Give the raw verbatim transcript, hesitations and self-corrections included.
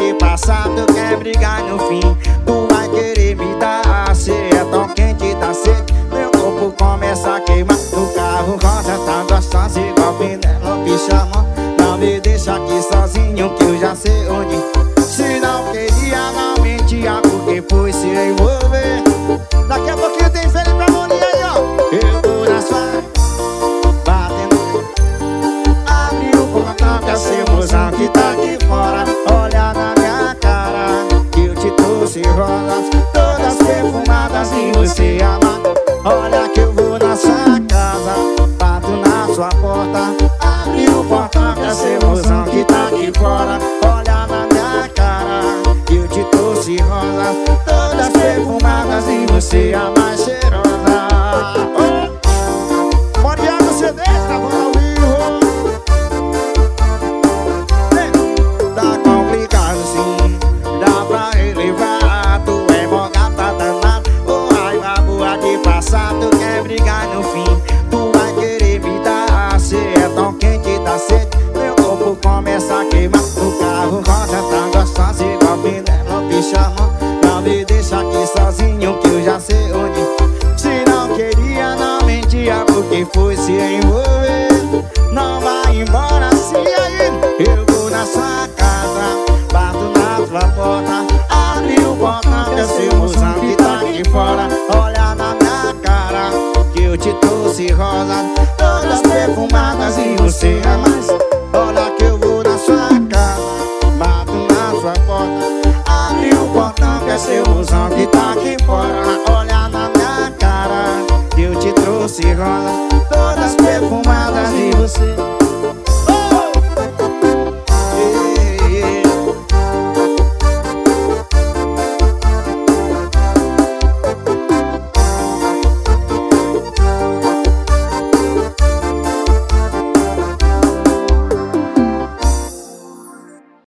aqui passar, tu quer brigar no fim. Tu vai querer me dar, cê é tão quente, tá sede. Meu corpo começa a queimar. No carro rosa tá gostosa igual Penélope chamou. Não me deixa aqui sozinho que eu já sei onde. Se não queria, não mentia, porque foi se envolver. Daqui a pouquinho tem Felipe Amorim aí, ó. Eu vou na sua batendo. Abre o portão que é seu mozão que tá aqui fora. Olha na minha cara que eu te trouxe rosas todas perfumadas e você ama. Olha que eu vou na sua casa, bato na sua porta. Abre o portão que é seu mozão que tá aqui fora. Olha na minha cara que eu te trouxe rosas todas perfumadas e você a mais cheirosa. Oh! Mariano C D, gravando ao vivo. Tá complicado sim, dá pra relevar. Tu é mó gata danada, ô raiva boa de passar. Tu quer brigar no fim, tu vai querer me dar. Cê é tão quente, tá sede. Meu corpo começa a queimar. No carro rosa tá gostosa igual Penélope chamou. Não me deixa aqui sozinho que eu já sei onde. Se não queria, não mentia, porque foi se envolver. Não vai embora se aí. Eu vou na sua casa, bato na sua porta. Abre o portão que é seu mozão que tá aqui fora. Olha na minha cara que eu te trouxe rosas todas perfumadas e você é mais. Olha que eu vou na sua casa, bato na sua porta. Abre o portão que é seu mozão que tá aqui fora. Olha na minha cara que eu te trouxe rosas todas perfumadas e você